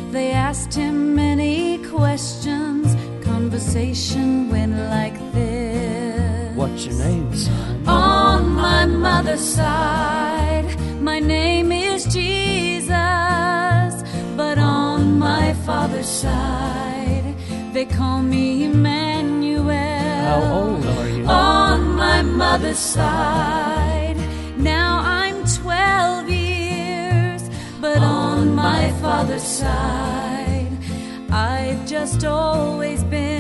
They asked him many questions. Conversation went like this. What's your name, son? On my mother's side, my name is Jesus. But on my father's side, they call me Emmanuel. How old are you? On my mother's side, now I'm 12 years. But on my father's side, I've just always been